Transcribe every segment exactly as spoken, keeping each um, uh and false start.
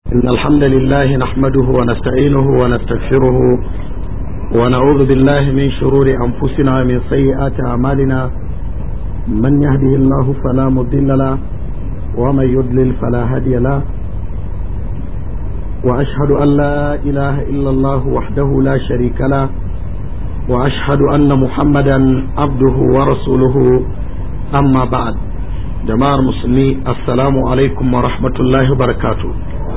إن الحمد لله نحمده ونستعينه ونستغفره ونعوذ بالله من شرور أنفسنا ومن سيئات أعمالنا من يهده الله فلا مضل له ومن يضلل فلا هادي له وأشهد أن لا إله إلا الله وحده لا شريك له وأشهد أن محمدا عبده ورسوله أما بعد جماعة المسلمين السلام عليكم ورحمة الله وبركاته.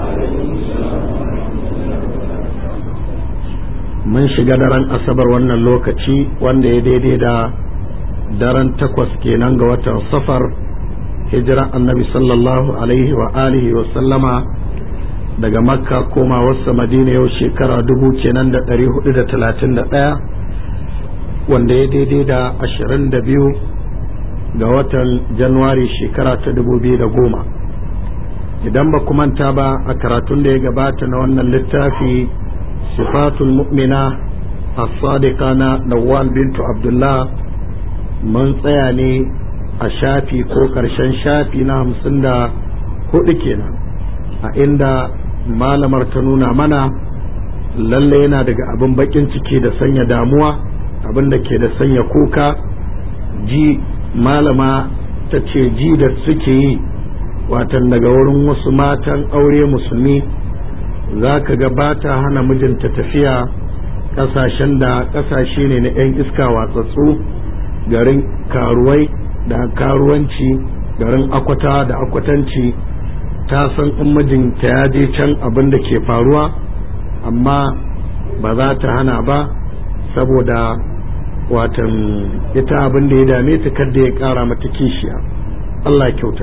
mun shiga daren asabar wannan lokaci wanda ya daidai da daren takwas kenan ga watan safar hijira annabi sallallahu alaihi wa alihi wa sallama daga makka koma wasu madina yau shekara dubu kenan da ɗari hudu da talatin da ɗaya wanda ya daidai da ashirin da biyu ga watan januwari shekara ta dubu biyu da goma. idan ba ku manta ba a karatun da ya gabata na wannan littafi sifatul mu'mina as-sadiqa na Nawwal bintu Abdullah mun tsaya ne a shafi ko karshen shafi na hamsin da hudu kenan a inda malamar ta nuna mana lalle yana daga abin bakin ciki da sanya damuwa abin da ke da sanya kuka ji malama ta ce ji da suke yi watan daga wurin wasu matan aure musulmi za ka ga ba ta hana mijinta tafiya kasashen da kasashe ne na 'yan iska watsatsu garin karuwai da karuwanci garin akwata da akwatanci ta san in mijinta ya je can abin da ke faruwa amma ba za ta hana ba saboda watan ita abin da ya dame ta kadda ya kara mata kishiya. Allah kyauta.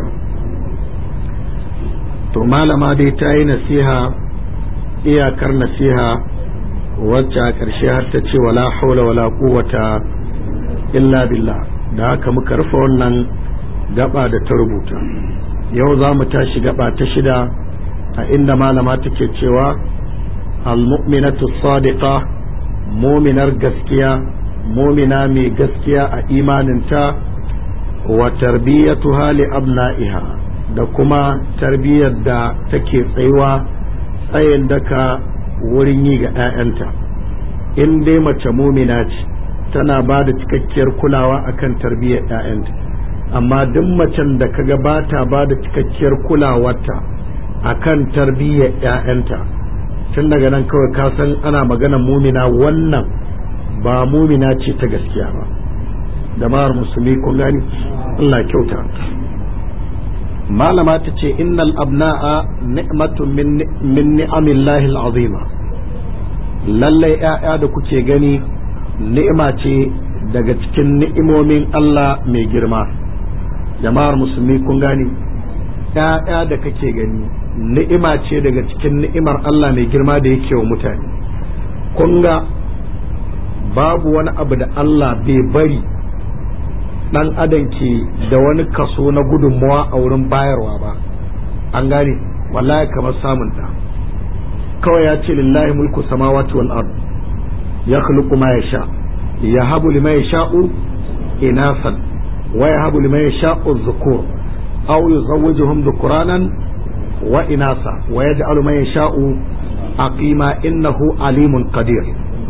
to malama dai ta yi nasiha iyakar nasiha wacce a ƙarshe har ta ce wala haula wala quwwata illa billah da haka muka rufe wannan gaba da ta rubuta. yau za mu tashi gaba ta shida a inda malama take cewa al-mu'minatu sadiqa mu'minar gaskiya mu'mina mai gaskiya a imaninta wa tarbiyatuha li abna'iha da kuma tarbiyyar da take tsayuwa tsayin daka wurin yi ga 'ya'yanta. in dai mace mumina ce tana ba da cikakkiyar kulawa akan tarbiyyar 'ya'yanta amma duk macen da kaga ba ta ba da cikakkiyar kulawarta akan tarbiyyar 'ya'yanta tun daga nan kawai ka san ana maganar mumina wannan ba mumina ce ta gaskiya ba. jama'ar musulmi kun gani Allah kyauta. malama ta ce innal abna'a ni'matun min ni'amillahi al'azima lallai ya'ya da kuke gani ni'ima ce daga cikin ni'imomin Allah mai girma. jama'ar musulmi kun gani ya'ya da kake gani ni'ima ce daga cikin ni'imar Allah mai girma da yake wa mutane. kun ga babu wani abu da Allah bai bari dan adam ke da wani kaso na gudunmawa a wurin bayarwa ba. an gane wallahi kamar samun da kawai ya ce lillahi mulku samawati wal ard yakhluqu ma yasha yahabu liman yasha'u inasan wa yahabu liman yasha'u dhukur aw yuzawwijuhum dhukuranan wa inasa wa yaj'alu man yasha'u aqima innahu alimun qadir.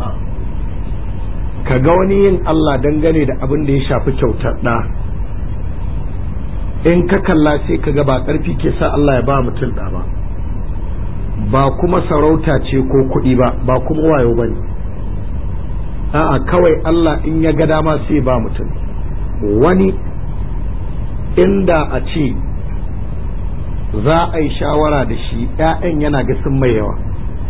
ka ga wani yin Allah dangane da abin da ya shafi kyautar ɗa in ka kalla sai ka ga ba ƙarfi ke sa Allah ya ba mutum ɗa ba ba kuma sarauta ce ko kuɗi ba ba kuma wayo ba ne. a'a kawai Allah in ya ga dama sai ba mutum. wani inda a ce za a yi shawara da shi ‘ya'yan yana ga sun mai yawa.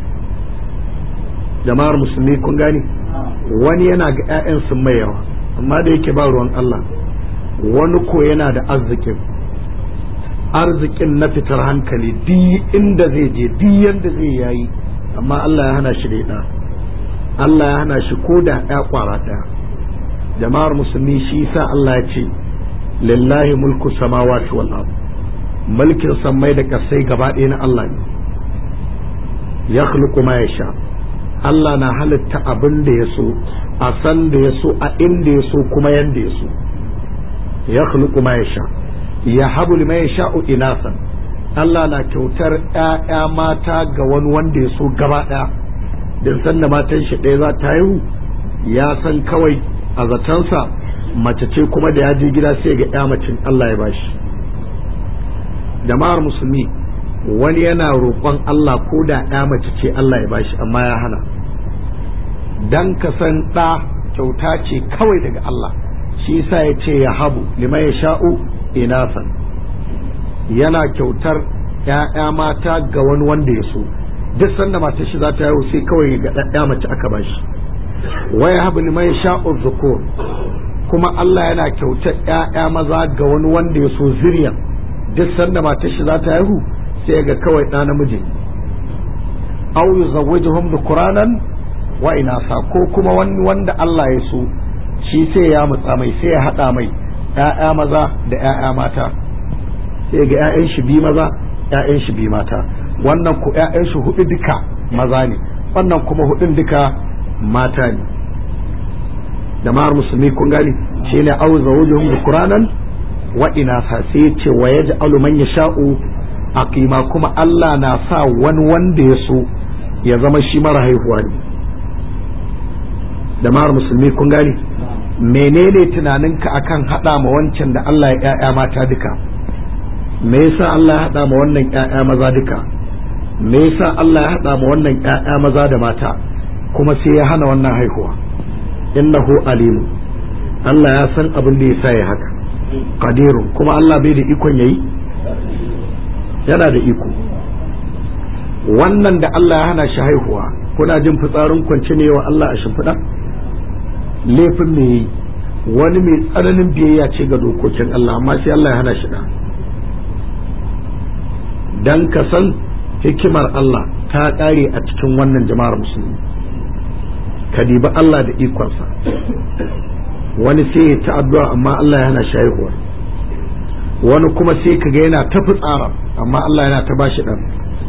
jama'ar musulmi kun gani wani yana ga 'ya'yan sun mai yawa amma da yake ba ruwan Allah wani ko yana da arzikin arzikin na fitar hankali duk inda zai je duk yanda zai yayi amma Allah ya hana shi da ɗa. Allah ya hana shi ko da ya kwara ɗaya. jama'ar musulmi shi yasa Allah ya ce lillahi mulku samawati wal ard mulkin sammai da kasai gaba ɗaya na Allah ne. yakhluqu ma yasha Allah na halitta abin da ya so a san da ya so a inda ya so kuma yanda ya so. ya khluqu ma yasha ya habu liman yasha'u inasan Allah na kyautar ‘ya'ya mata ga wani wanda ya so gaba ɗaya, don san da matan shi ɗaya za ta haihu ya san kawai a zatansa mace ce, kuma da ya je gida sai ga ‘ya macin Allah ya bashi. Jama'ar musulmi, wani yana roƙon Allah ko da ‘ya mace ce Allah ya bashi, amma ya hana. Dan ka san ɗa kyauta ce kawai daga Allah, shi yasa ya ce ya habu liman ya sha'u inasan, yana kyautar ‘ya'ya mata ga wani wanda ya so. Duk sanda matar shi za ta yau sai kawai ga ɗaya mace aka bashi. Wa ya habu liman ya sha'u zukur, kuma Allah yana kyautar ‘ya'ya maza ga wani wanda ya so zuriya. Duk sanda matar shi za ta haihu sai ga kawai ɗa namiji. Aw yuzawwijuhum dhukuranan wa inasa, ko kuma wani wanda Allah ya so shi sai ya mutsa mai, sai ya hada mai ƴaƴa maza da ƴaƴa mata, sai ga ƴaƴan shi bi maza ƴaƴan shi bi mata, wannan ku ƴaƴan shi hudu duka maza ne, wannan kuma hudun duka mata ne. Jama'ar musulmi kun gani, shine aw zawjuhum dhukuranan wa inasa, sai ya ce wa yaj'alu man yasha'u aqima, kuma Allah na sa wani wanda ya so ya zama shi mara haihuwa ne. Jama'ar musulmi kun gani, menene tunaninka akan hada ma wancan da Allah ya ƴaƴa mata duka? Me yasa Allah ya hada ma wannan ƴaƴa maza duka? Me yasa Allah ya hada ma wannan ƴaƴa maza da mata kuma sai ya hana wannan haihuwa? Innahu alimu, Allah ya san abin da yasa ya haka. Qadirun, kuma Allah bai da ikon yayi? Yana da iko. Wannan da Allah ya hana shi haihuwa, kuna jin fitsarin kwance ne wa Allah a shimfiɗa? Laifin me yi? Wani mai tsananin biyayya ce ga dokokin Allah, amma sai Allah ya hana shi da. Dan ka san hikimar Allah ta ƙare a cikin wannan jama'ar musulmi. Ka dibi Allah da ikonsa. Wani sai ya ta addu'a amma Allah ya hana shi haihuwa. Wani kuma sai ka ga yana ta fitsara amma Allah yana ta bashi ɗan.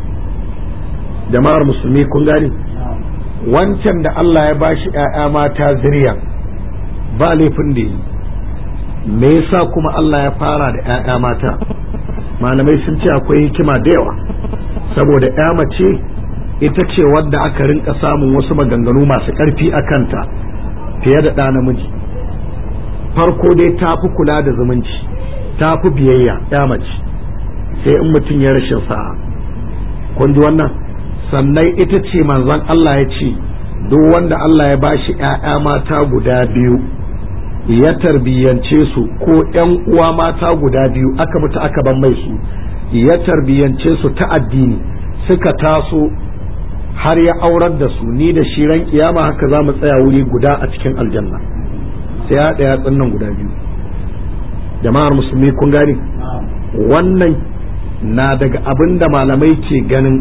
Jama'ar musulmi kun gani, wancan da Allah ya bashi ‘ya'ya mata zuriya ba laifin da yi, me yasa kuma Allah ya fara da ‘ya'ya mata? Malamai sun ce akwai hikima da yawa, saboda ‘ya mace ita ce wadda aka rinka samun wasu maganganu masu ƙarfi a kanta fiye da ɗa namiji. Farko dai ta fi kula da zumunci, ta fi biyayya ‘ya mace, sai in mutum ya rashin sa'a. Kun ji wannan? Sannan ita ce manzon Allah ya ce duk wanda Allah ya bashi ‘ya'ya mata guda biyu ya tarbiyyance su, ko ‘yan uwa mata guda biyu aka mutu aka ban mai su, ya tarbiyyance su ta addini, suka taso har ya aurar da su, ni da shi ran kiyama haka za mu tsaya wuri guda a cikin aljanna, sai ya ɗaya tsannan guda biyu. Jama'ar musulmi kun gane, wannan na daga abin da malamai ke ganin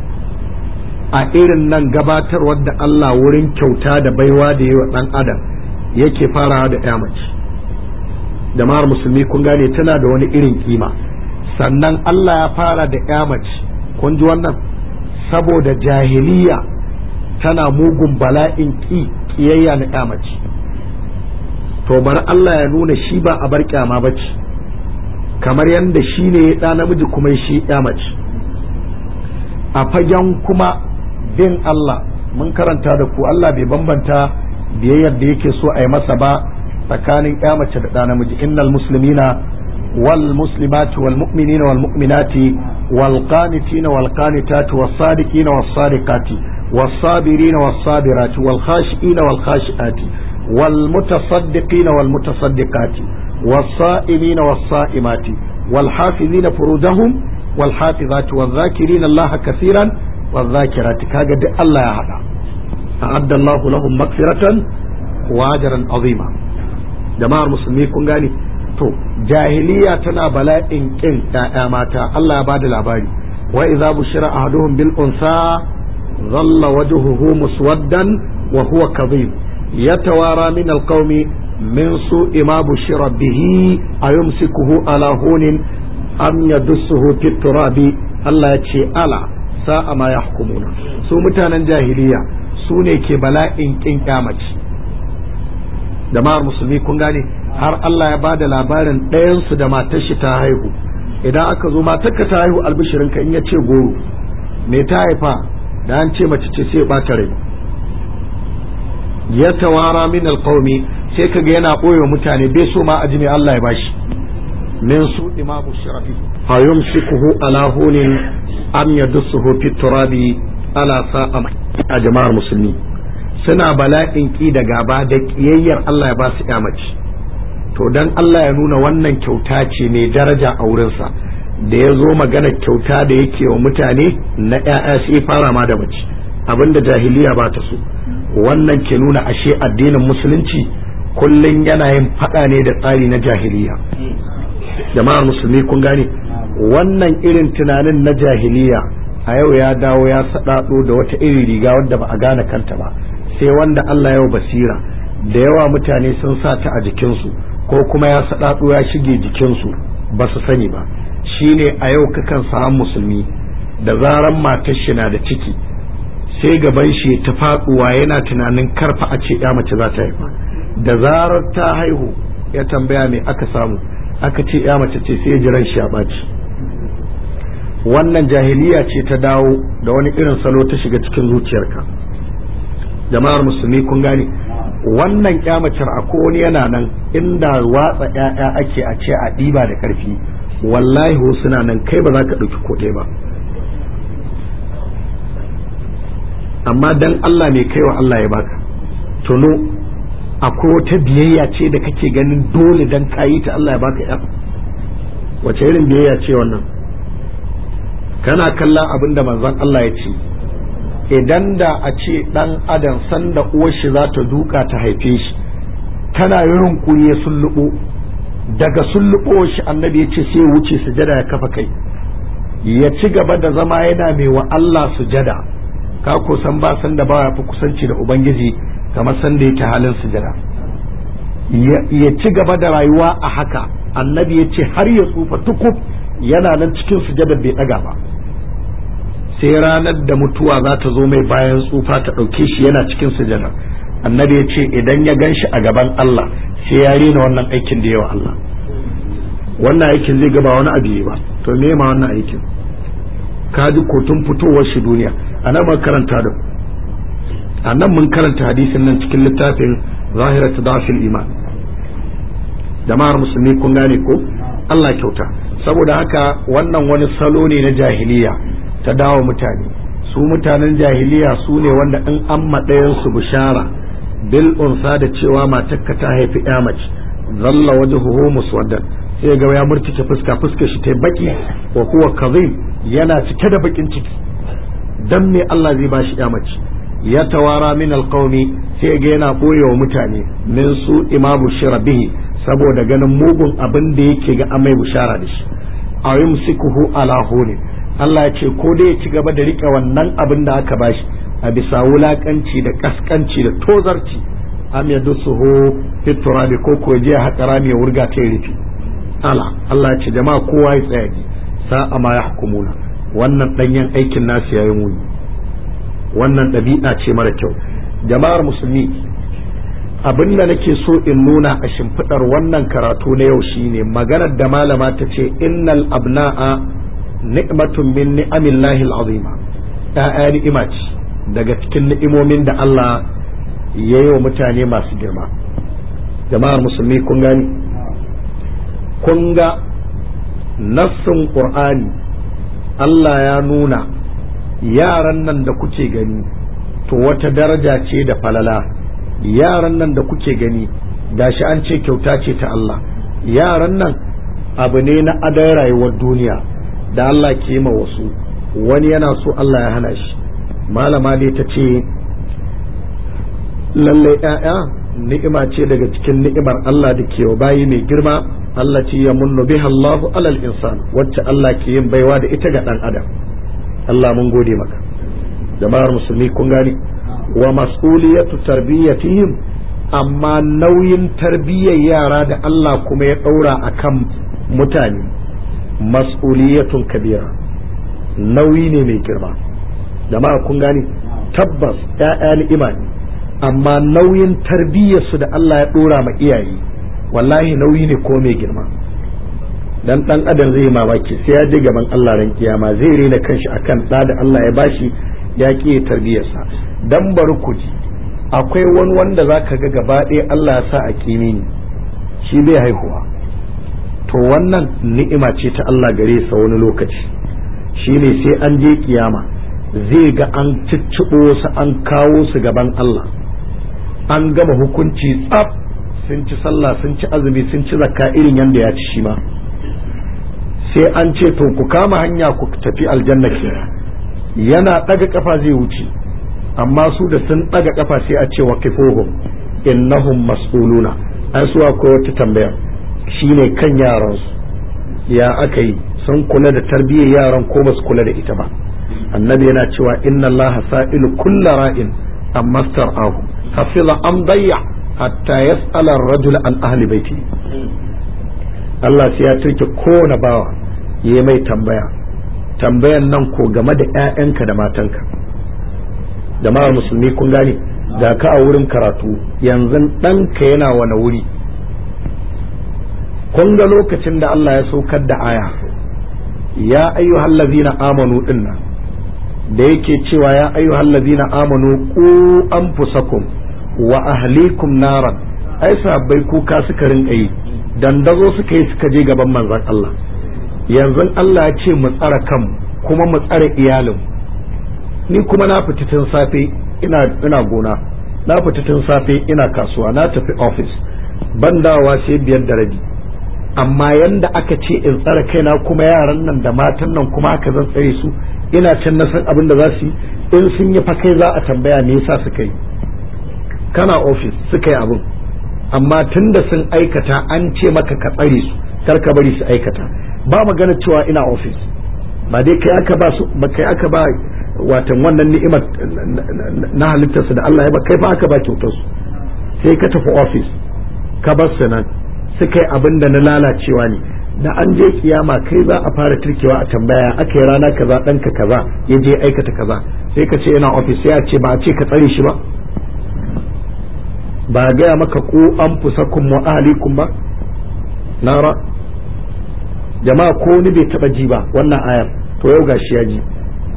a irin nan gabatarwar da Allah wurin kyauta da baiwa da yi wa ɗan adam yake farawa da ya mace. Jama'ar musulmi kun gane, tana da wani irin kima. Sannan Allah ya fara da ya mace, kun ji wannan, saboda jahiliya tana mugun bala'in ƙi ƙiyayya na ya mace. To bari Allah ya nuna shi ba a bar kyama ba ce, kamar yadda shi ne ɗa namiji kuma shi ya mace. A fagen kuma bin Allah, mun karanta da ku Allah bai bambanta biyayyar da yake so a yi masa ba tsakanin ya mace da ɗa namiji. Innal muslimina wal muslimati wal mu'minina wal mu'minati wal qanitina wal qanitati was sadiqina was sadiqati was sabirina was sabirati wal khashiina wal khashiati wal mutasaddiqina wal mutasaddiqati was sa'imina was sa'imati wal hafizina furujahum wal hafizati wal dhakirina Allah kaseeran wal dhakirati. kaga duk Allah ya hada, a'adda Allah lahum maghfiratan wa ajran azima. Jama'ar musulmi kun gane, to jahiliya tana bala'in kin ƴaƴa mata. Allah ya bada labari, wa idza bushira ahaduhum bil unsa dhalla wajhuhu muswaddan wa huwa kadhib yatawara min al qawmi min su'i ma bushira bihi ayumsikuhu ala hunin am yadussuhu fit turabi. Allah ya ce ala sa'a ma yahkumuna. Su mutanen jahiliya su ne ke bala'in kin kyamaci. Jama'ar musulmi kun gane, har Allah ya bada labarin ɗayansu da matar shi ta haihu, idan aka zo matarka ta haihu albishirinka in ya ce goro me ta haifa da an ce mace ce sai ɓata rai ya tawara min alqaumi sai kaga yana ɓoye mutane bai so ma aji me Allah ya bashi min su imamu shirafi fa yumsikuhu ala hunin am yadussuhu fi turabi ala sa'a a jama'ar musulmi suna bala'in ki da gaba da kiyayyar Allah ya ba su mace to dan Allah ya nuna wannan kyauta ce mai daraja a wurinsa da ya zo magana kyauta da yake wa mutane na ƴaƴa sai fara ma da mace abinda jahiliya ba ta so wannan ke nuna ashe addinin musulunci kullum yana yin fada ne da tsari na jahiliya jama'ar musulmi kun gane wannan irin tunanin na jahiliya a yau ya dawo ya sadado da wata irin riga wadda ba a gane kanta ba sai wanda Allah ya basira da yawa mutane sun sa ta a jikinsu ko kuma ya sadado ya shige jikinsu ba su sani ba shine a yau kakan samu musulmi da zaran matar shi na da ciki sai gaban shi ta faduwa yana tunanin karfa a ce ya mace za ta haifa da zarar ta haihu ya tambaya me aka samu aka ce ya mace ce sai jiran shi ya baci wannan jahiliya ce ta dawo da wani irin salo ta shiga cikin zuciyarka jama'ar musulmi kun gane wannan kyamacin akwai wani yana nan inda watsa ƴaƴa ake a ce a ɗiba da ƙarfi wallahi suna nan kai ba za ka ɗauki koɗe ba amma dan Allah mai kaiwa Allah ya baka tuno akwai wata biyayya ce da kake ganin dole dan kayi ta Allah ya baka ya wace irin biyayya ce wannan kana kallon abin da manzon Allah ya ce idan da a ce dan adam sanda uwar shi za ta duka ta haife shi tana yin kuri ya sullubo daga sullubo shi annabi ya ce sai ya wuce sujada ya kafa kai ya ci gaba da zama yana mai wa Allah sujada ka ko san ba san da ba ya fi kusanci da ubangiji kamar san da yake halin sujada ya ci gaba da rayuwa a haka annabi ya ce har ya tsufa tukub yana nan cikin sujada bai daga ba sai ranar da mutuwa za ta zo mai bayan tsufa ta ɗauke shi yana cikin sujada annabi ya ce idan ya gan shi a gaban Allah sai ya rena wannan aikin da yawa Allah wannan aikin zai gaba wani abu ba to me ma wannan aikin ka ji kotun fitowar shi duniya a nan mun karanta da a nan mun karanta hadisin nan cikin littafin zahiratu dafil iman jama'ar musulmi kun gane ko Allah kyauta saboda haka wannan wani salo ne na jahiliya ta dawo mutane su mutanen jahiliya su ne wanda in an maɗayan su bishara bil unsa da cewa matakka ta haifi ya mace zalla wajhuhu muswaddan sai ga ya murtike fuska fuskar shi ta baki wa huwa kadhib yana cike da bakin ciki dan me Allah zai bashi ya mace ya tawara min alqaumi sai ga yana boyewa mutane min su imamu shirabihi saboda ganin mugun abin da yake ga amai bushara da shi a yumsikuhu ala huni Allah ya ce ko dai ya ci gaba da rike wannan abin da aka bashi a bisa wulakanci da kaskanci da tozarci am yadsuhu fi turabi ko ko je haƙa rami ya wurga ta rufi Allah Allah ya ce jama'a kowa ya tsaya ji sa'a ma yahkumuna wannan danyen aikin nasu yayi muni wannan ɗabi'a ce mara kyau jama'ar musulmi abin da nake so in nuna a shimfiɗar wannan karatu na yau shine maganar da malama ta ce innal abna'a ni'matun min ni'amillahi al'azima ta'ya ni'ima ce daga cikin ni'imomin da Allah ya yi wa mutane masu girma jama'ar musulmi kun gani kun ga nassin qur'ani Allah ya nuna yaran nan da kuke gani to wata daraja ce da falala yaran nan da kuke gani gashi an ce kyauta ce ta Allah yaran nan abu ne na adon rayuwar duniya da Allah ke ma wasu wani yana so Allah ya hana shi malama dai ta ce lallai ƴaƴa ni'ima ce daga cikin ni'imar Allah da ke bayi mai girma Allah ce ya munnu biha Allahu alal insan wacce Allah ke yin baiwa da ita ga dan adam Allah mun gode maka jama'ar musulmi kun gani wa mas'uliyatu tarbiyatihim amma nauyin tarbiyyar yara da Allah kuma ya daura akan mutane mas'uliyatun kabira nauyi ne mai girma jama'a kun gani tabbas ƴaƴa ni'ima ne amma nauyin tarbiyyar su da Allah ya dora ma iyaye wallahi nauyi ne ko mai girma dan dan adam zai mamaki sai ya je gaban Allah ran kiyama zai rena kanshi akan da da Allah ya bashi ya ki tarbiyarsa. Dan bari ku ji akwai wani wanda zaka ga gaba ɗaya Allah ya sa a kimi ne shi bai haihuwa, to wannan ni'ima ce ta Allah gare sa wani lokaci shine sai an je kiyama zai ga an cicciɓo su an kawo su gaban Allah an gama hukunci tsaf sun ci sallah sun ci azumi sun ci zakka irin yanda ya ci shi ma sai an ce to ku kama hanya ku tafi aljanna kenan yana daga kafa zai wuce amma su da sun daga kafa sai a ce wa kifuhum innahum mas'uluna ai su akwai wata tambaya shine kan yaran su ya aka yi sun kula da tarbiyyar yaran ko ba su kula da ita ba. Annabi yana cewa inna allaha sa'ilu kullu ra'in amma star'ahu hafiza am dayya hatta yas'ala ar-rajul an ahli baiti. Allah sai ya turke kowane bawa ya mai tambaya tambayan nan ko game da ƴaƴanka da matanka. Jama'ar musulmi kun gane ga ka a wurin karatu yanzu ɗanka yana wani wuri. Kun ga lokacin da Allah ya saukar da aya ya ayyuhal ladzina amanu dinnan da yake cewa ya ayyuhal ladzina amanu qu anfusakum wa ahlikum naran ai sahabbai kuka suka rinka yi dandazo suka yi suka je gaban manzon Allah. Yanzu Allah ya ce mu tsara kanmu kuma mu tsara iyalin. Ni kuma na fita tun safe ina ina gona, na fita tun safe ina kasuwa, na tafi office ban dawowa sai biyar da rabi, amma yanda aka ce in tsara kaina kuma yaran nan da matan nan kuma haka zan tsare su, ina can na san abin da za su yi, in sun yi fa kai za a tambaya me yasa suka yi. Kana office suka yi abin, amma tunda sun aikata an ce maka ka tsare su kar ka bari su aikata. Ba magana cewa ina office, ba dai kai aka ba su ba kai aka ba watan wannan ni'imar na halittarsu da Allah ya ba kai fa aka ba kyautar su, sai ka tafi office ka bar su nan suka yi abin da na lalacewa ne, da an je kiyama kai za a fara turkewa a tambaya aka yi rana kaza ɗanka kaza ya je aikata kaza, sai ka ce ina office sai a ce ba a ce ka tsare shi ba, ba a gaya maka ku an fusakum wa ahlikum ba. Nara jama'a ko ni bai taba ji ba wannan ayar, to yau gashi ya ji.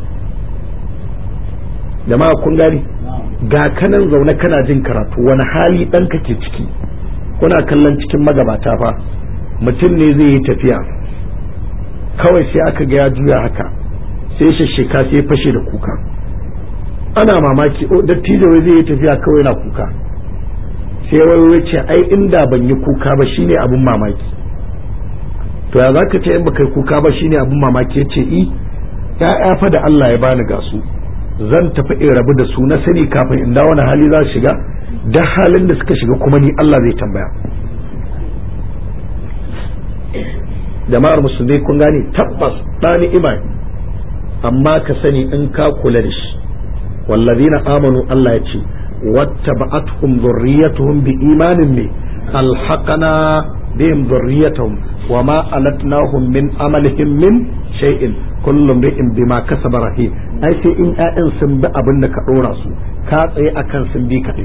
Jama'a kun gani ga kanan zaune kana jin karatu wani hali ɗanka ke ciki. Kuna kallon cikin magabata fa mutum ne zai yi tafiya kawai sai aka ga ya juya haka sai shashika sai fashe da kuka, ana mamaki o dattijo wai zai yi tafiya kawai na kuka, sai wai ce ai inda ban yi kuka ba shine abun mamaki. To ya zaka ce in baka yi kuka ba shine abun mamaki? Yace i ya'ya fa da Allah ya bani ga su zan tafi in rabu da su na sani kafin in dawo na hali za su shiga, da halin da suka shiga kuma ni Allah zai tambaya. Jama'ar musulmi kun gane tabbas ɗani imani, amma ka sani in ka kula da shi wallazina amanu Allah ya ce wattaba'atuhum dhurriyyatuhum bi imanin ne alhaqana bihim dhurriyyatuhum wama alatnahum min amalihim min shay'in kullu imrin bima kasaba rahim. ai sai in ƴaƴan sun bi abin da ka dora su ka tsaye akan sun bi ka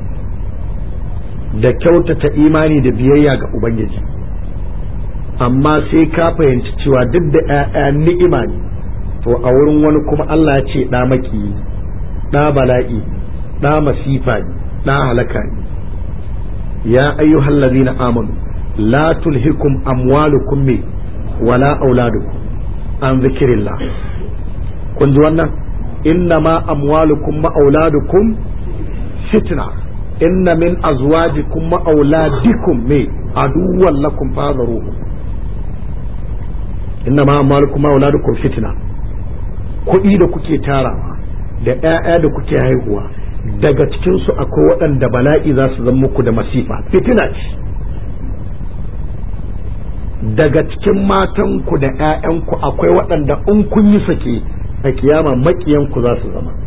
da kyautata imani da biyayya ga ubangiji, amma sai ka fahimci cewa duk da ƴaƴa ni'ima ne, to a wurin wani kuma Allah ya ce ɗa maki ɗa bala'i ɗa masifa ne ɗa halaka ne. ya ayyuhal ladina amanu la tulhikum amwalukum me wala auladukum an zikrillah. kun ji wannan inna ma amwalukum ma auladukum fitna inna min azwajikum wa auladikum me aduwwan lakum fadharuhu. inna ma amwalukum wa auladukum fitna, kuɗi da kuke tarawa da ƴaƴa da kuke haihuwa daga cikin su akwai waɗanda bala'i za su zama muku da masifa, fitina ce. daga cikin matanku da ƴaƴanku akwai waɗanda in kun yi sake a kiyama maƙiyanku za su zama,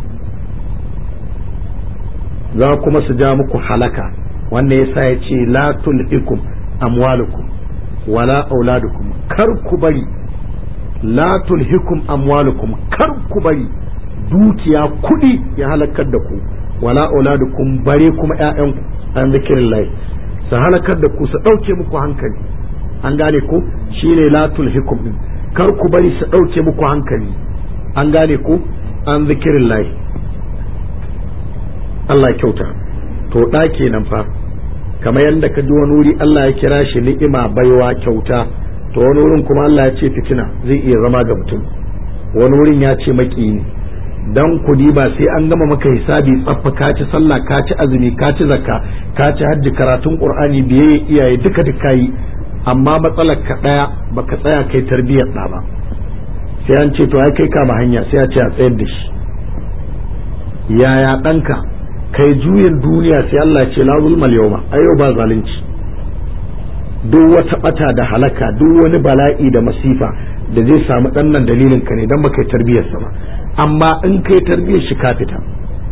za kuma su ja muku halaka. wannan yasa ya ce la tulhikum amwalukum wala auladukum, kar ku bari la tulhikum amwalukum, kar ku bari dukiya kuɗi ya halakar da ku, wala auladukum bare kuma ƴaƴanku an zikirin lai su halakar da ku su ɗauke muku hankali. an gane ko shine la tulhikum din, kar ku bari su ɗauke muku hankali, an gane ko an zikirin lahi. Allah kyauta. To ɗa kenan fa, kamar yadda ka ji wani wuri Allah ya kira shi ni'ima, baiwa, kyauta, to wani wurin kuma Allah ya ce fitina zai iya zama ga mutum, wani wurin ya ce maki ne. Dan kudi ba sai an gama maka hisabi tsaffa, ka ci sallah, ka ci azumi, ka ci zakka, ka ci hajji, karatun qur'ani, biyayya iyaye, duka duka yi, amma matsalar ka daya baka tsaya kai tarbiyyar da ba, sai an ce to ai kai kama hanya, sai a ce a tsayar da shi. Yaya ɗanka kai juyin duniya, sai Allah ce la zulmal yawma, ayo ba zalunci. Duk wata bata da halaka, duk wani bala'i da masifa da zai samu dan nan dalilin ka ne, dan baka tarbiyyar sa ba, amma in kai tarbiyyar shi ka fita.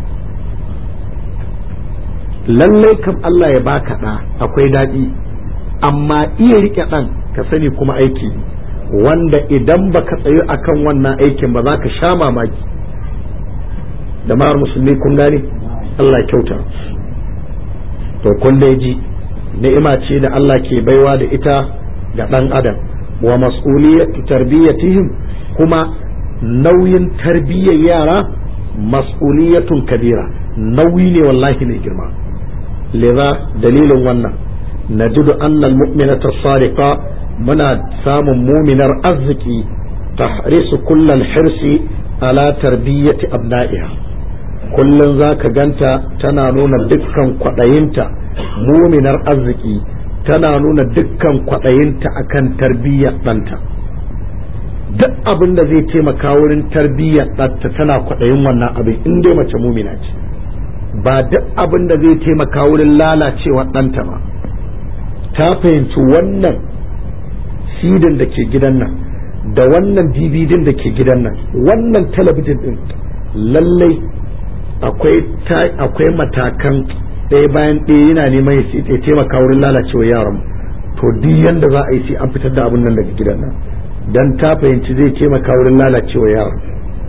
Lallai kam Allah ya baka da akwai daɗi, amma iya rike dan ka sani kuma aiki wanda idan baka tsayu akan wannan aikin ba za ka sha mamaki. Da ma'ar musulmi kun gane, Allah kyauta. To kun dai ji ni'ima ce da Allah ke baiwa da ita ga dan adam, wa mas'uliyatu tarbiyatihim, kuma nauyin tarbiyyar yara mas'uliyatun kabira, nauyi ne wallahi mai girma. Liza dalilin wannan najidu annal mu'minata sadiqa, muna samun muminar arziki tahrisu kullal hirsi ala tarbiyyati abna'iha, kullun zaka ganta tana nuna dukkan kwadayinta, muminar arziki tana nuna dukkan kwadayinta akan tarbiyyar ɗanta. Duk abin da zai taimaka wurin tarbiyyar ɗanta tana kwadayin wannan abin, in dai mace mumina ce. Ba duk abin da zai taimaka wurin lalacewa ɗanta ba. Ta fahimci wannan sidin da ke gidan nan, da wannan D V D da ke gidan nan, wannan talabijin din, lallai akwai akwai matakan ɗaya bayan ɗaya yana neman ya taimaka wurin lalacewa yaran. To duk yanda za a yi sai an fitar da abin nan daga gidan nan, dan ta fahimci zai taimaka wurin lalacewa yaran.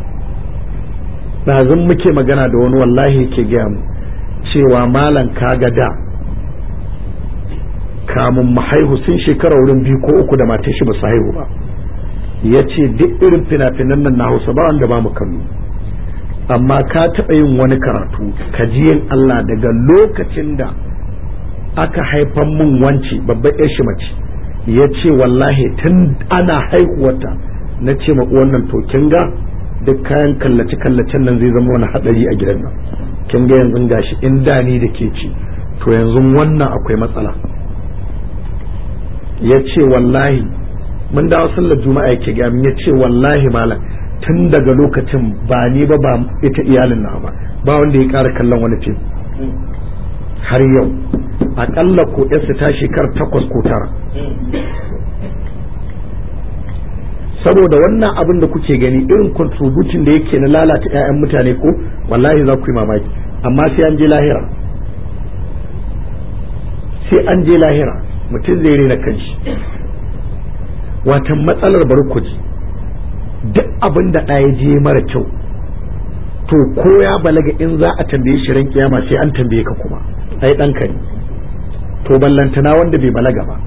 Ɗazun muke magana da wani wallahi ke gaya mu cewa malam kaga da kamun mu haihu sun shekara wurin biyu ko uku da matan shi ba su haihu ba, ya ce duk irin fina-finan nan na Hausa ba wanda ba mu kallo, amma ka taɓa yin wani karatu ka ji yin Allah daga lokacin da aka haifan mun wance babban yar shi mace, ya ce wallahi tun ana haihuwata na ce ma wannan to kin ga duk kayan kallace kallacen nan zai zama wani hadari a gidan nan, kin ga yanzu gashi in da ni da ke ci, to yanzu wannan akwai matsala. Ya ce wallahi mun dawo sallar juma'a yake ga ya ce wallahi malam tun daga lokacin ba ni ba ba ita iyalin na ba ba wanda ya ƙara kallon wani fim har yau, akalla ko yarsa ta shekar takwas ko tara. Saboda wannan abin da kuke gani irin contribution da yake na lalata 'ya'yan mutane ko wallahi za ku yi mamaki, amma sai an je lahira, sai an je lahira mutum zai rena kanshi. Watan matsalar barkuji duk abin da ɗaya je mara kyau, to ko ya balaga in za a tambaye shi ran kiyama sai an tambaye ka kuma ai ɗanka ne, to ballantana wanda bai balaga ba.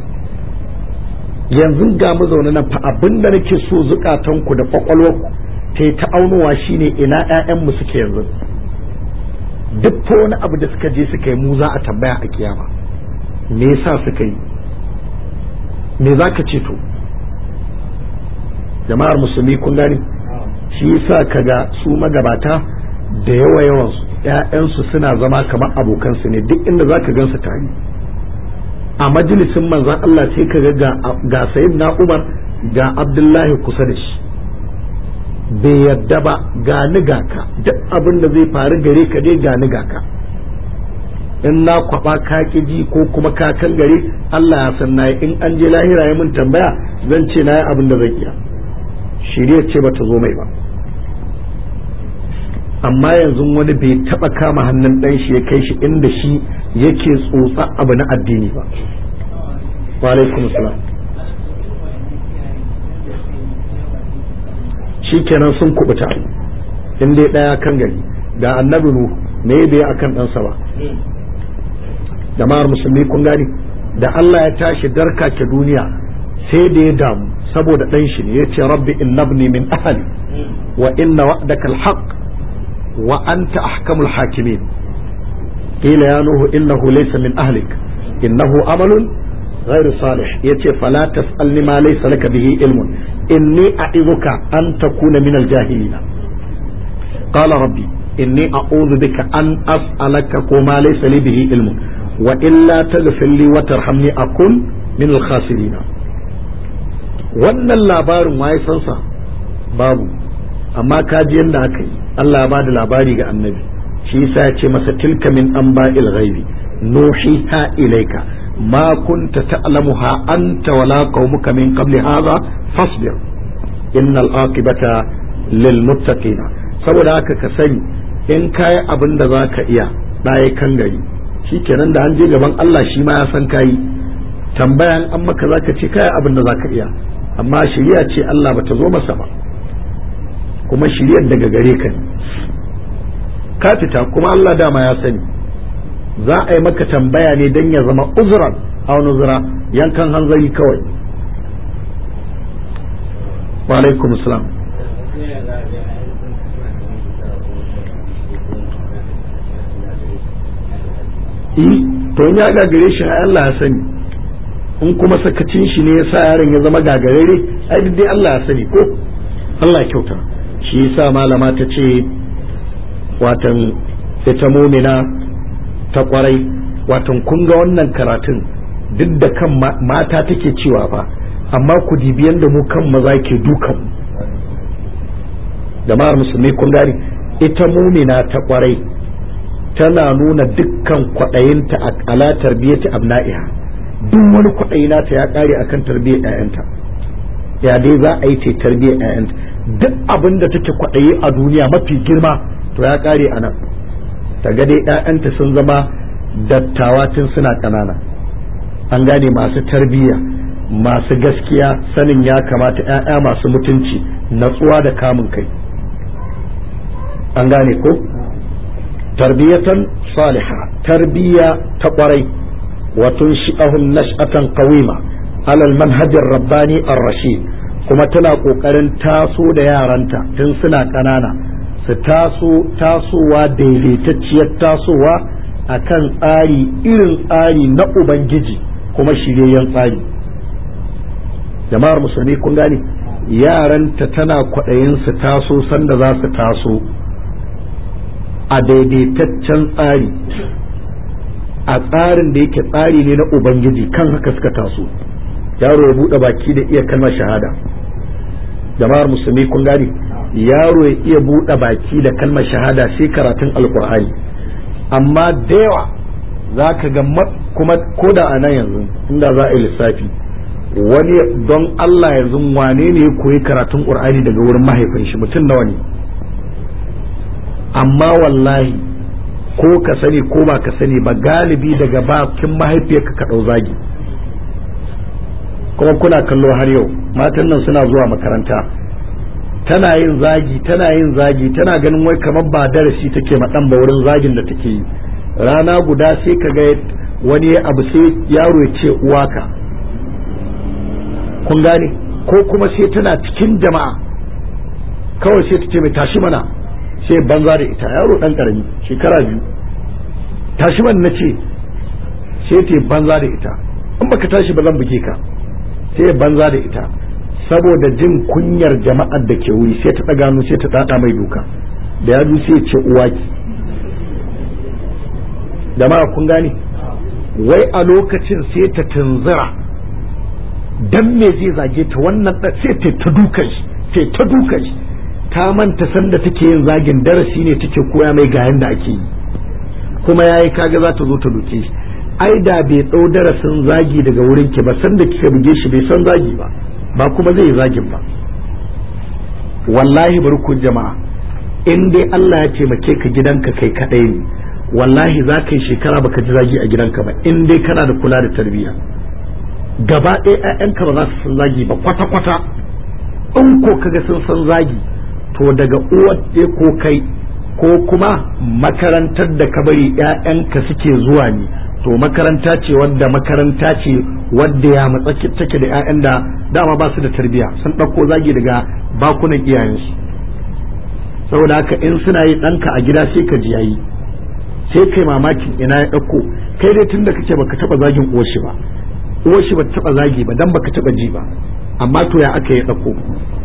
Yanzu ga mu zaune nan fa abin da nake so zukatanku da kwakwalwarku ta yi ta aunowa shine ina ƴaƴanmu suke yanzu. Duk fa wani abu da suka je suka yi mu za a tambaya a kiyama, me yasa suka yi, me za ka ce to? Jama'ar musulmi kun gani, shi yasa kaga su magabata da yawa yawan ƴaƴansu suna zama kamar abokansu ne, duk inda za ka gansu tare. A majalisin manzan Allah sai ka ga ga sayyidina Umar ga Abdullahi kusa da shi, bai yadda ba, ga ni ga ka, duk abin da zai faru gare ka dai ga ni ga ka, in na kwaba ka ji ko kuma ka kan gare Allah ya san nayi, in an je lahira ya mun tambaya zan ce nayi abin da zan iya, shirye ce bata zo mai ba. Amma yanzu wani bai taba kama hannun dan shi ya kai shi inda shi yake tsotsa abu na addini ba. Wa alaikum salam. Shikenan sun kubuta in dai daya kan gari, ga annabi nu me bai akan ɗansa ba. Jama'ar musulmi kun gani, da Allah ya tashi darkake duniya sai da ya damu saboda ɗan shi ne ya ce rabbi innabni min ahli wa inna wa'daka alhaq wa anta ahkamul hakimin qila ya nuhu innahu laysa min ahlik innahu amalun ghayru salih yace fala tas'alni ma laysa laka bihi ilmun inni a'idhuka an takuna min aljahilin qala rabbi inni a'udhu bika an as'alaka ma laysa li bihi ilmun wa illa taghfir li wa tarhamni akun min al-khasirin wannan labarin waye san sa babu amma kaji yanda aka yi Allah ya bada labari ga annabi shi yasa ya ce masa tilka min anba'il ghaibi nuhiha ilayka ma kunta ta'lamuha anta wala qaumuka min qabli hadha fasbir innal aqibata lil muttaqin saboda haka ka sani in kai abin da zaka iya ɗaya kan gari shikenan da an je gaban Allah shi ma ya san kai tambayan an maka zaka ce kai abin da zaka iya amma shari'a ce Allah bata zo masa ba kuma shari'ar daga gare ka ka fita kuma Allah dama ya sani za a yi maka tambaya ne dan ya zama uzran aw nuzra yankan hanzari kawai wa alaikum salam to ya gagare shi Allah ya sani in kuma sakacin shi ne yasa yaron ya zama gagarare ai dai Allah ya sani ko Allah ya kyauta shi yasa malama ta ce watan ita mumina ta kwarai watan kun ga wannan karatun duk da kan mata take cewa fa amma ku dibiyan da mu kan maza ke dukan jama'ar musulmi kun gani ita mumina ta kwarai tana nuna dukkan kwaɗayinta a ala tarbiyyati abna'iha duk wani kwaɗayi nata ya ƙare akan tarbiyyar ƴaƴanta ya dai za a yi ce tarbiyyar ƴaƴanta duk abin da take kwaɗayi a duniya mafi girma to ya ƙare a nan ta ga dai ƴaƴanta sun zama dattawa tun suna ƙanana an gane masu tarbiyya masu gaskiya sanin ya kamata ƴaƴa masu mutunci natsuwa da kamun kai an gane ko tarbiyatan saliha tarbiya ta kwarai wa tunshi'ahum nash'atan qawima ala al-manhaj ar-rabbani ar-rashid kuma tana kokarin taso da yaranta tun suna kanana su taso tasowa daidaitacciyar tasowa akan tsari irin tsari na ubangiji kuma shiryayyen tsari jama'ar musulmi kun gane yaranta tana kwaɗayin su taso sanda za su taso a daidaitaccen tsari a tsarin da yake tsari ne na ubangiji kan haka suka taso yaro ya buɗe baki da iya kalmar shahada jama'ar musulmi kun gane yaro ya iya buɗe baki da kalmar shahada sai karatun alkur'ani amma da yawa za ka ga kuma koda a nan yanzu inda za a yi lissafi wani don Allah yanzu wane ne ya koyi karatun qur'ani daga wurin mahaifin shi mutum nawa ne amma wallahi ko ka sani ko ba ka sani ba galibi daga bakin mahaifiyarka ka ɗau zagi kuma kuna kallo har yau matan nan suna zuwa makaranta tana yin zagi tana yin zagi tana ganin wai kamar ba darasi take ma dan ba wurin zagin da take yi rana guda sai ka ga wani abu sai yaro ya ce uwaka kun gane ko kuma sai tana cikin jama'a kawai sai ta ce mai tashi mana sai banza da ita yaro dan karami shekara biyu tashi man na ce sai ta banza da ita in baka tashi ba zan buge ka sai banza da ita saboda jin kunyar jama'ar da ke wuri sai ta daga sai ta dada mai duka da yadu sai ce uwaki jama'a kun gane wai a lokacin sai ta tunzura dan me zai zage ta wannan sai ta ta dukan shi sai ta dukan shi ta manta sanda take yin zagin darasi ne take koya mai ga yanda ake yi kuma yayi kaga za ta zo ta duke shi ai da bai dau darasin zagi daga wurin ki ba sanda kika buge shi bai san zagi ba ba kuma zai zagin ba wallahi bari ku jama'a in dai Allah ya taimake ka gidanka kai kadai ne wallahi za ka yi shekara baka ji zagi a gidanka ba in dai kana da kula da tarbiyya gaba ɗaya ƴaƴanka ba za su san zagi ba kwata kwata in ko kaga sun san zagi to daga uwar ɗaya ko kai ko kuma makarantar da ka bari ƴaƴanka suke zuwa ne to makaranta ce wadda makaranta ce wadda ya matsa take da 'ya'yan da dama ba su da tarbiyya sun ɗauko zagi daga bakunan iyayensu saboda haka in suna yi ɗanka a gida sai ka ji yayi sai kai mamakin ina ya ɗauko kai dai tunda kake baka taɓa zagin uwarshi ba uwarshi ba ta taɓa zagi ba dan baka taɓa ji ba amma to ya aka ya ɗauko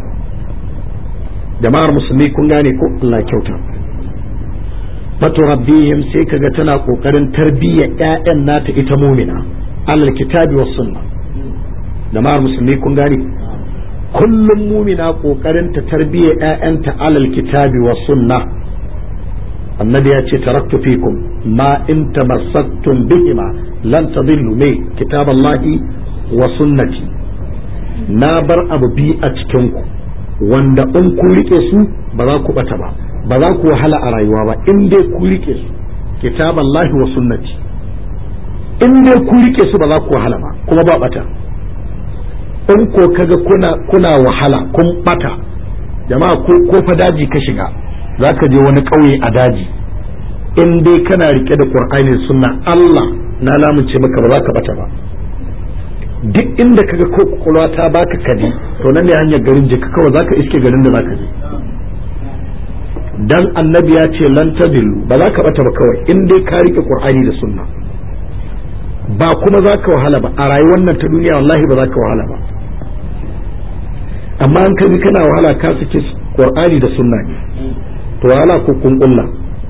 jama'ar musulmi kun gane ko Allah kyauta faturabbihim sai kaga tana kokarin tarbiyyar ƴaƴan nata ita mumina alal kitabi was sunna jama'ar musulmi kun gane kullum mumina kokarin ta tarbiyyar ƴaƴanta alal kitabi was sunna annabi ya ce taraktu fikum ma in tamassaktum bihima lan tadillu mai kitaballahi wa sunnati na bar abu bi a cikin ku wanda in ku rike su ba za ku bata ba ba za ku wahala a rayuwa ba in dai ku rike su kitaballahi wa sunnati in dai ku rike su ba za ku wahala ba kuma ba bata in ko kaga kuna kuna wahala kun bata jama'a ko ko fa daji ka shiga zaka je wani kauye a daji in dai kana rike da qur'ani da sunna Allah na lamunce maka ba za ka bata ba duk inda kaga ko kokolwa ta baka kadi to nan ne hanyar garin je ka kawai zaka iske garin da zaka je dan annabi ya ce lan tadillu ba za ka bata ba kawai in dai ka rike qur'ani da sunna ba kuma za ka wahala ba a rayuwar nan ta duniya wallahi ba za ka wahala ba amma an kaji kana wahala ka sake qur'ani da sunna ne to wahala ko kun kulla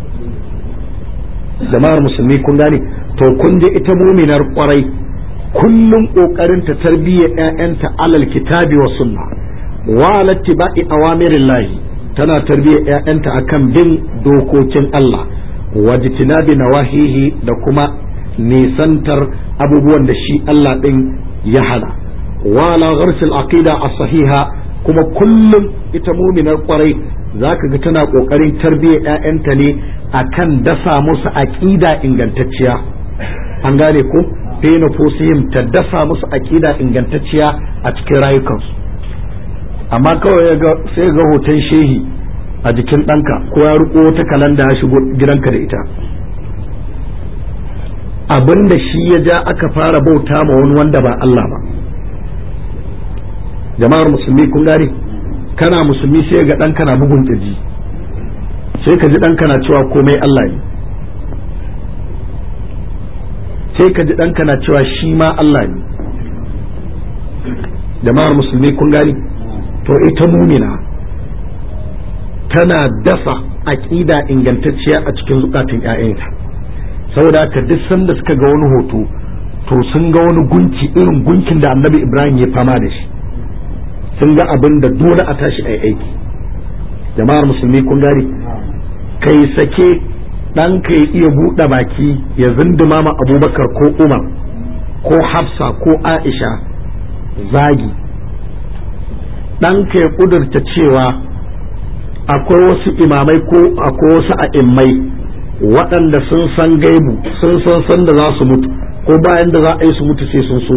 jama'ar musulmi kun gane to kun je ita muminar kwarai kullum kokarin ta tarbiyyar ƴaƴanta alal kitabi wa sunna wa alattiba'i awamirillahi tana tarbiyyar ƴaƴanta akan bin dokokin Allah wajtinabi nawahihi da kuma nisantar abubuwan da shi Allah din ya hana wa la gharsil aqida as-sahiha kuma kullum ita muminar kwarai zaka ga tana kokarin tarbiyyar ƴaƴanta ne akan dasa musu aqida ingantacciya an gane ko fi nufusihim ta dasa musu aqida ingantacciya a cikin rayukansu amma kawai sai ga hoton shehi a jikin ɗanka ko ya riko wata kalanda ya shigo gidanka da ita abinda shi ya ja aka fara bauta ma wani wanda ba Allah ba jama'ar musulmi kun gane kana musulmi sai ga ɗanka na bugun ƙirji sai ka ji ɗanka na cewa komai Allah ne sai ka ji ɗanka na cewa shi ma Allah ne jama'ar musulmi kun gane to ita mumina tana dasa aƙida ingantacciya a cikin zukatan ƴaƴanta saboda haka duk sanda suka ga wani hoto to sun ga wani gunki irin gunkin da annabi Ibrahim ya fama da shi sun ga abin da dole a tashi a aiki jama'ar musulmi kun gane kai sake ɗanka ya iya buɗe baki ya zinduma ma abubakar ko umar ko hafsa ko aisha zagi ɗanka ya ƙudurta cewa akwai wasu imamai ko akwai wasu a'immai waɗanda sun san gaibu sun san san da za su mutu ko bayan da za a yi su mutu sai sun so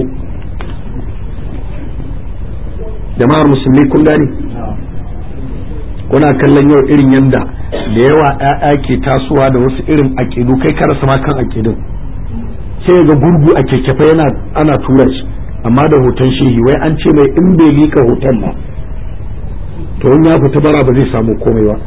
jama'ar musulmi kun gani kuna kallon yau irin yanda da yawa ƴaƴa ke tasowa da wasu irin aƙidu kai ka rasa ma kan aƙidun sai ga gurgu a kekefa yana ana tura shi amma da hoton shehi wai an ce mai in bai lika hoton ba to in ya fita bara ba zai samu komai ba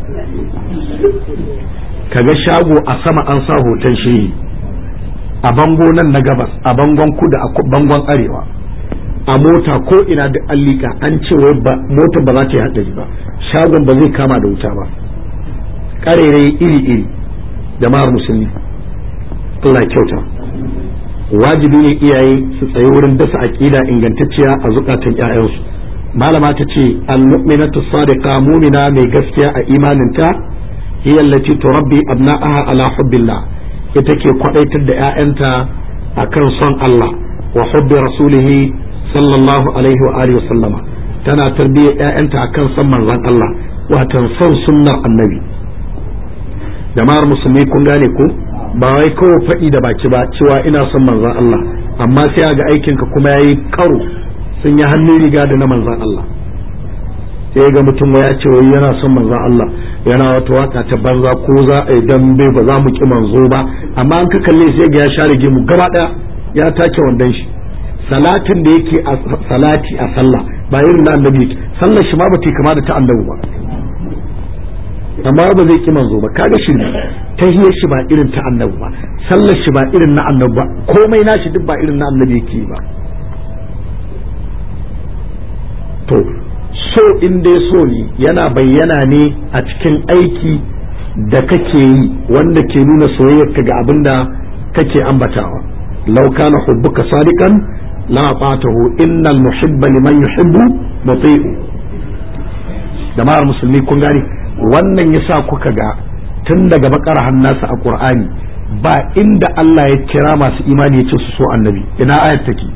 kaga shago a sama an sa hoton shehi a bango nan na gabas a bangon kudu a bangon arewa a mota ko ina da allika an ce wai mota ba za ta yi haɗari ba shagon ba zai kama da wuta ba ƙarerai iri-iri jama'ar musulmi Allah kyauta wajibi ne iyaye su tsaye wurin dasa aqida ingantacciya a zukatan ƴaƴansu malama ta ce al-mu'minatu sadiqa mu'mina mai gaskiya a imaninta hiya allati turabbi abna'aha ala hubbillah ita ke kwadaitar da ƴaƴanta akan son Allah wa hubbi rasulihi sallallahu alaihi wa alihi wasallama tana tarbiyyar ƴaƴanta akan son manzon Allah watan son sunnar annabi jama'ar musulmi kun gane ko ba wai kawai faɗi da baki ba cewa ina son manzon Allah amma sai ga aikinka kuma yayi karo sun yi hannun riga da na manzon Allah sai ga mutum ya ce wai yana son manzon Allah yana wata waka ta banza ko za a yi dambe ba za mu ki manzo ba amma an ka kalle sai ga ya share gemu gaba daya ya take wandan shi salatin da yake salati a sallah ba irin na annabi yake sallar shi ma ba ta kama da ta annabi ba amma ba zai ki manzo ba kaga shi tahiyar shi ba irin ta annabi ba sallar shi ba irin na annabi ba komai nashi duk ba irin na annabi yake ba to so in dai so ne yana bayyana ne a cikin aiki da kake yi wanda ke nuna soyayyarka ga abinda kake ambatawa law kana hubbuka sadiqan la fatahu innal muhibba liman yuhibbu muti'u jama'ar musulmi kun gane wannan yasa kuka ga tun daga bakar hannasa a qur'ani ba inda Allah ya kira masu imani ya ce su so annabi ina ayat take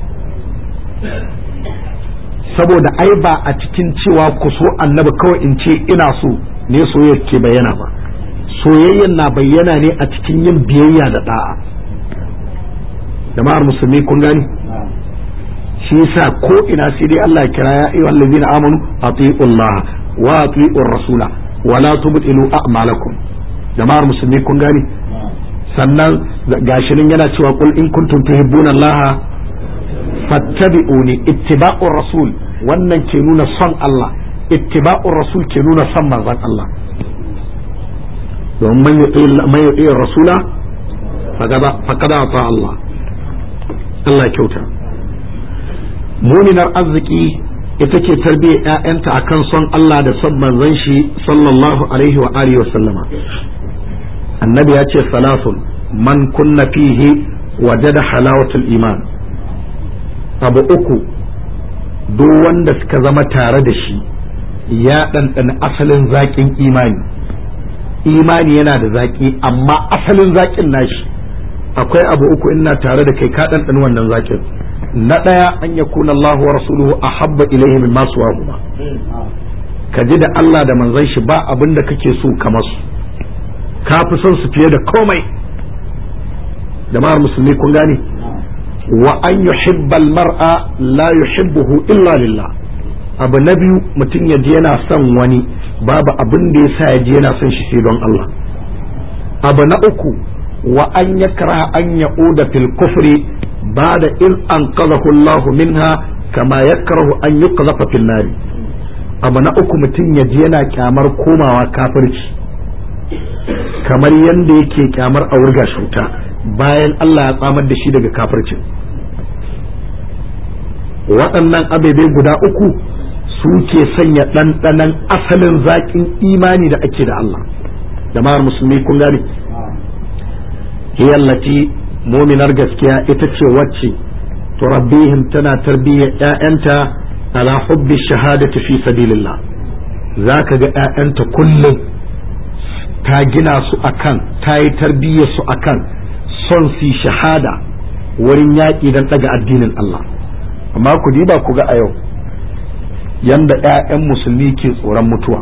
saboda ai ba a cikin cewa ku so annabi kawai in ce ina so ne soyayya ke bayyana ba soyayyan na bayyana ne a cikin yin biyayya da da'a jama'ar musulmi kun gani shi yasa ko ina sai dai Allah ya kira ya ayyuhal ladina amanu atiiullah wa atiiur rasula wa la tubtilu a'malakum jama'ar musulmi kun gani sannan gashi nan yana cewa qul in kuntum tuhibbuna Allah fattabi'uni ittiba'ur rasul wannan ke nuna son Allah ittiba'ur rasul ke nuna son manzon Allah don man yuti rasula faqad ata Allah Allah ya kyauta muminar arziki ita ke tarbiyyar ƴaƴanta akan son Allah da son manzon shi sallallahu alaihi wa alihi wa sallama annabi ya ce salasun man kunna fihi wajada halawatul iman abu uku duk wanda suka zama tare da shi ya ɗanɗana asalin zaƙin imani imani yana da zaƙi amma asalin zaƙin nashi akwai abu uku ina tare da kai ka ɗanɗana wannan zaƙin na ɗaya an ya kuna Allah wa rasuluhu a habba ilaihi min masu wahuma ka ji da Allah da manzon shi ba abin da kake so kamar su ka fi son su fiye da komai jama'ar musulmi kun gane wa an yuhibbal mar'a la yuhibbuhu illa lillah abu na biyu mutum ya ji yana son wani babu abin da yasa ya ji yana son shi sai don Allah abu na uku wa an yakraha an ya'uda fil kufri ba'da in anqadhahu Allah minha kama yakrahu an yuqdhafa fil nar abu na uku mutum ya ji yana kyamar komawa kafirci kamar yanda yake kyamar a wurga shuta bayan Allah ya tsamar da shi daga kafircin waɗannan ababe guda uku su ke sanya ɗanɗanan asalin zaƙin imani da ake da Allah jama'ar musulmi kun gane hiyallati muminar gaskiya ita ce wacce turabbihim tana tarbiyyar ƴaƴanta ala hubbi shahadati fi sabilillah zaka ga ƴaƴanta kullum ta gina su akan ta yi tarbiyyar su akan son su shahada wurin yaƙi don ɗaga addinin Allah amma ku diba ku ga a yau yanda ƴaƴan musulmi ke tsoron mutuwa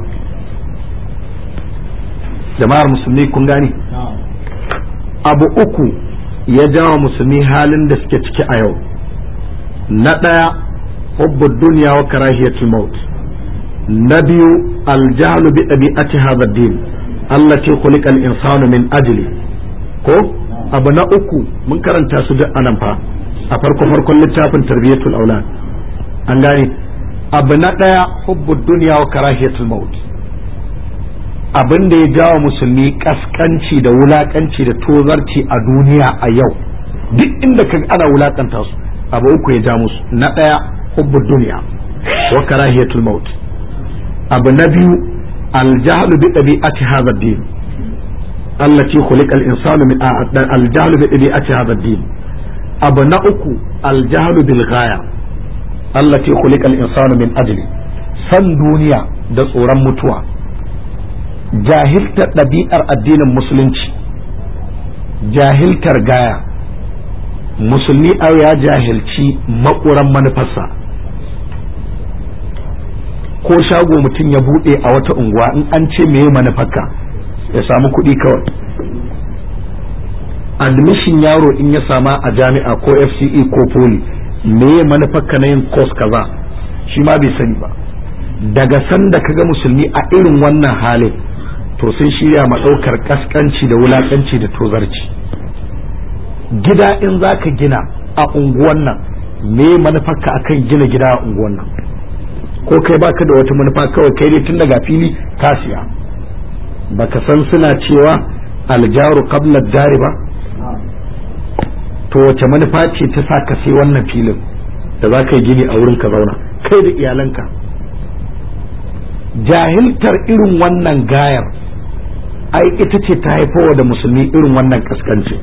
jama'ar musulmi kun gane abu uku ya jawo musulmi halin da suke ciki a yau na ɗaya hubbu dunya wa karahiyatul maut na biyu aljahlu bi ɗabi'ati hadha ad-din allati khuliqa al-insanu min ajli ko abu na uku mun karanta su duk anan fa a farko farkon littafin tarbiyatul aulad an gane abu na daya hubbud dunya wa karahiyatul maut abin da ya jawo musulmi kaskanci da wulakanci da tozarci a duniya a yau duk inda ka ana wulakanta su abu uku ya ja musu na daya hubbud dunya wa karahiyatul maut abu na biyu aljahlu bi tabi'ati hadha ad-din allati khuliqa al-insanu min al-jahlu bi tabi'ati hadha ad-din abu na uku aljahlu bil ghaya allati khuliqa al-insanu min ajli san duniya da tsoron mutuwa jahiltar ɗabi'ar addinin musulunci jahiltar gaya musulmi a ya jahilci makuran manufarsa ko shago mutum ya buɗe a wata unguwa in an ce meye manufarka ya samu kuɗi kawai admission yaro in ya sama a jami'a ko F C E ko poli meye manufarka na yin course kaza shi ma bai sani ba daga sanda kaga musulmi a irin wannan halin to sun shirya maɗaukar kaskanci da wulakanci da tozarci. Gida in zaka gina a unguwan nan, me manufarka akan gina gida a unguwan nan? Ko kai baka da wata manufa, kawai kai dai tun daga fili ka siya. Baka san suna cewa aljaru qabla dari ba? To wace manufa ce ta sa ka sai wannan filin da za ka yi gini a wurin ka zauna kai da iyalanka? Jahiltar irin wannan gayar ai ita ce ta haifowa da musulmi irin wannan kaskanci.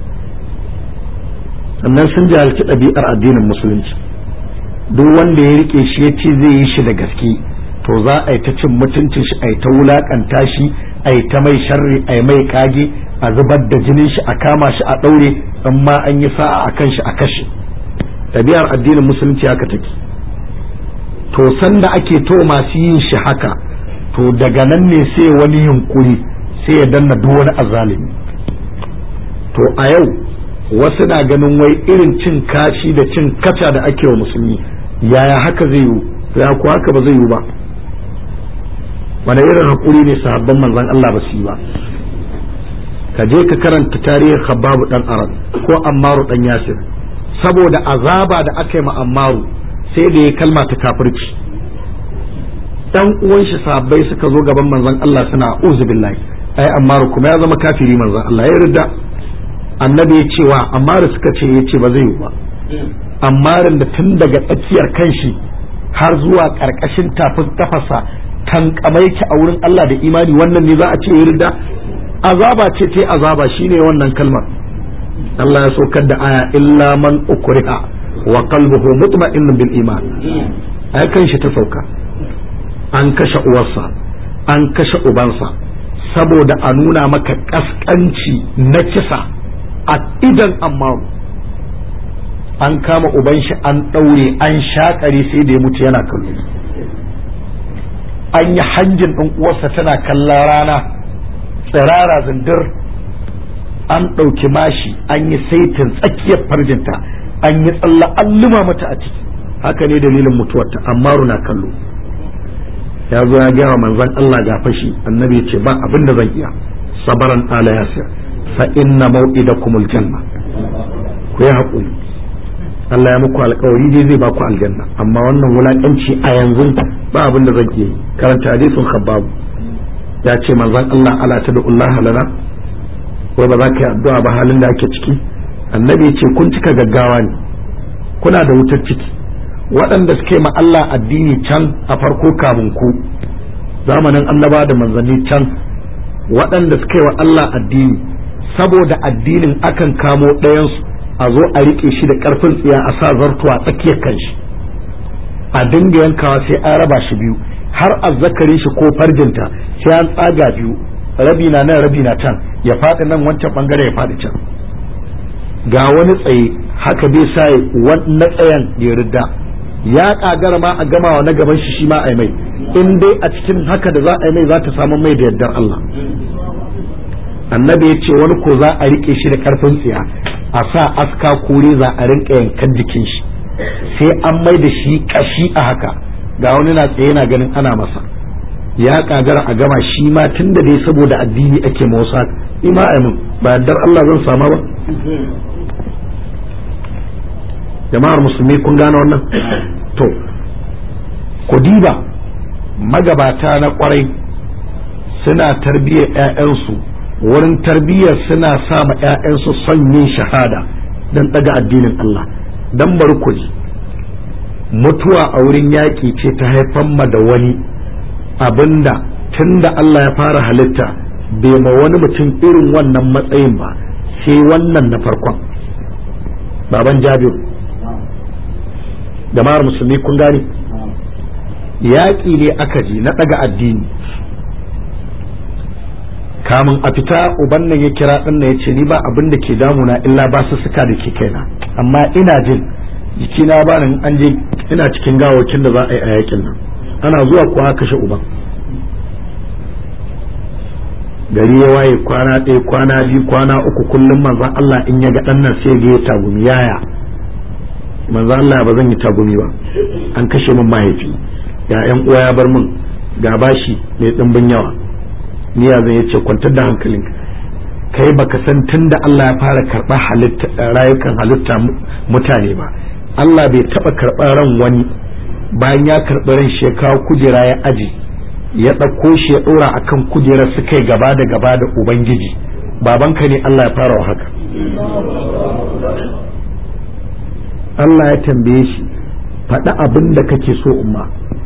Sannan sun jahilci ɗabi'ar addinin musulunci. Duk wanda ya rike shi ya ce zai yi shi da gaske, to za a yi ta cin mutuncin shi, a yi ta wulakanta shi, a yi ta mai sharri, a yi mai kage, a zubar da jinin shi, a kama shi, a ɗaure, amma an yi sa'a a kan shi a kashe. Ɗabi'ar addinin musulunci haka take. To sanda ake to masu yin shi haka, to daga nan ne sai wani yunkuri sai ya danna duk wani azalimi. To a yau wasu na ganin wai irin cin kashi da cin kaca da ake wa musulmi, yaya haka zai yiwu? Ya ku haka ba zai yiwu ba. Wani irin haƙuri ne sahabban manzon Allah ba su yi ba? Ka je ka karanta tarihin Khabbab dan Arad ko Ammaru dan Yasir, saboda azaba da aka yi ma Ammaru sai da ya kalma ta kafirci. Dan uwan shi sahabbai suka zo gaban manzon Allah suna uzu billahi, ai Ammaru kuma ya zama kafiri. Manzon Allah ya yarda. Annabi ya ce wa Ammaru, suka ce ya ce ba zai yi ba. Ammarin da tun daga tsakiyar kanshi har zuwa karkashin tafin kafarsa tankamai ki a wurin Allah da imani, wannan ne za a ce ya yarda? Azaba ce ce azaba, shine wannan kalmar. Allah ya saukar da aya illa man ukriha wa qalbuhu mutma'innun bil iman. Ai kan shi ta sauka. An kashe uwarsa, an kashe ubansa, saboda a nuna maka kaskanci na kisa a idan Ammaru. An kama uban shi an daure an shakare sai da ya mutu yana kallo. An yi hanjin ɗin uwarsa tana kallon rana tsirara zindir. An ɗauki mashi an yi saitin tsakiyar farjinta, an yi tsalla an luma mata a ciki. Haka ne dalilin mutuwarta. Ammaru na kallo. Ya zo ya gaya wa manzon Allah ga fashi. Annabi ya ce ba abin da zan iya. Sabaran ala yasir fa inna maw'idakumul janna. Ku yi haƙuri, Allah ya muku alƙawari dai zai ba ku aljanna, amma wannan wulaƙanci a yanzu ba abin da zan iya yi. Karanta hadisin Khabbab, ya ce manzon Allah ala tad'ullah lana, wai ba za ka yi addu'a ba halin da ake ciki? Annabi ya ce kun cika gaggawa ne, kuna da wutar ciki. Waɗanda suke ma Allah addini can a farko kamun ku, zamanin annaba da manzanni can, waɗanda suke wa Allah addini, saboda addinin akan kamo ɗayansu a zo a riƙe shi da ƙarfin tsiya a sa zartuwa tsakiyar kanshi, a dinga yankawa sai an raba shi biyu, har azzakarin shi ko farjinta sai an tsaga biyu, rabi na nan rabi na can, ya faɗi nan wancan ɓangare ya faɗi can. Ga wani tsaye haka bai sa na tsayan ya ridda, ya kagara ma a gama wa na gaban shi shi ma a mai, in dai a cikin haka da za a yi mai za ta samu mai da yardar Allah. Annabi ya ce wani ko za a rike shi da karfin tsiya, a sa aska kore za a rinka yankan jikin shi, sai an mai da shi kashi a haka. Ga wani na tsaye na ganin ana masa, ya kagara a gama shi ma tun da dai saboda addini ake mawasa, ima a mun ba yardar Allah zan sama ba. Jama'ar musulmi kun gane wannan? To ku diba magabata na kwarai suna tarbiyyar ƴaƴansu, wurin tarbiyyar suna sa ma ƴaƴansu son yin shahada don daga addinin Allah. Dan bari ku ji, mutuwa a wurin yaƙi ce ta haifan ma da wani abinda tunda Allah ya fara halitta bai ma wani mutum irin wannan matsayin ba, sai wannan na farkon, baban Jabiru. Jama'ar musulmi kun gane, yaƙi ne aka ji na ɗaga addini. Kamun a fita uban nan ya kira ɗan ya ce ni ba abin da ke damuna illa ba su suka da ke kaina, amma ina jin jikina ba nan an je ina cikin gawakin da za a yi a yaƙin nan. Ana zuwa kuwa kashe uban. Gari ya waye kwana ɗaya kwana biyu kwana uku, kullum manzon Allah in ya ga ɗan nan sai ga ya tagumi, yaya manzo Allah ba zan yi tagumi ba, an kashe min mahaifi. ya ƴan uwa ya bar mun ga bashi mai dimbin yawa ni ya zan yace kwantar da hankalinka kai baka san tunda Allah ya fara karba halitta rayukan halitta mutane ba Allah bai taba karɓar ran wani bayan ya karɓi ran shi ya kawo kujera ya aji ya ɗauko shi ya ɗora akan kujera suka yi gaba da gaba da ubangiji babanka ne Allah ya fara wa haka Allah ya tambaye shi faɗi abin da kake so umma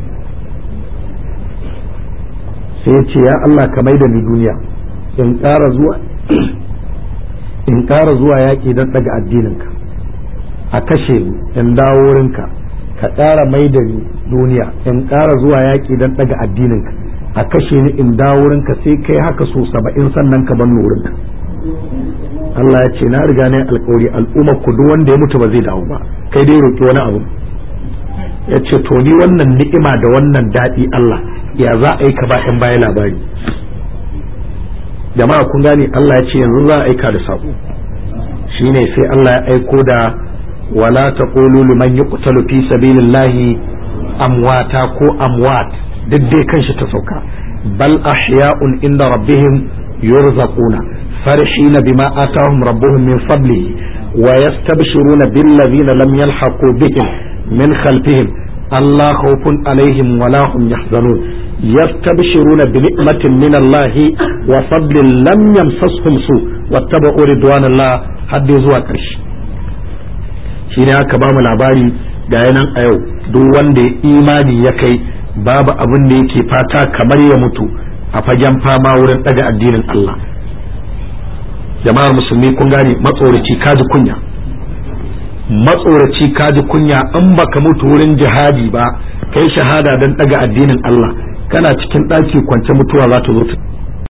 sai ya ce ya Allah ka mai da ni duniya in ƙara zuwa in ƙara zuwa yaƙi don ɗaga addininka a kashe ni in dawo wurinka ka ƙara mai da ni duniya in ƙara zuwa yaƙi don ɗaga addininka a kashe ni in dawo wurinka sai kai haka so saba'in sannan ka ban wurinka Allah ya ce na riga ne alƙawari al'ummar ku duk wanda ya mutu ba zai dawo ba kai dai roƙi wani abu ya ce to ni wannan ni'ima da wannan daɗi Allah ya za a yi ka ba in baya labari jama'a kun gane Allah ya ce yanzu za a aika da sako shine sai Allah ya aiko da wala taqulu liman yuqtalu fi sabilillahi amwata ko amwat duk dai kanshi ta sauka bal ahya'un inda rabbihim yurzaquna farihina bima atahum rabbuhum min fadlihi wa yastabshiruna bil ladina lam yalhaqu bihim min khalfihim alla khawfun alaihim wala hum yahzanun yastabshiruna bi ni'matin min Allah wa fadlin lam yamsashum su wattaba'u ridwanallah hadda zuwa ƙarshe shine aka ba mu labari ga yanan a yau duk wanda ya imani ya kai babu abin da yake fata kamar ya mutu a fagen fama wurin daga addinin Allah jama'ar musulmi kun gane matsoraci kaji kunya matsoraci kaji kunya in baka mutu wurin jihadi ba kai shahada don daga addinin Allah kana cikin ɗaki kwance mutuwa za ta zo ta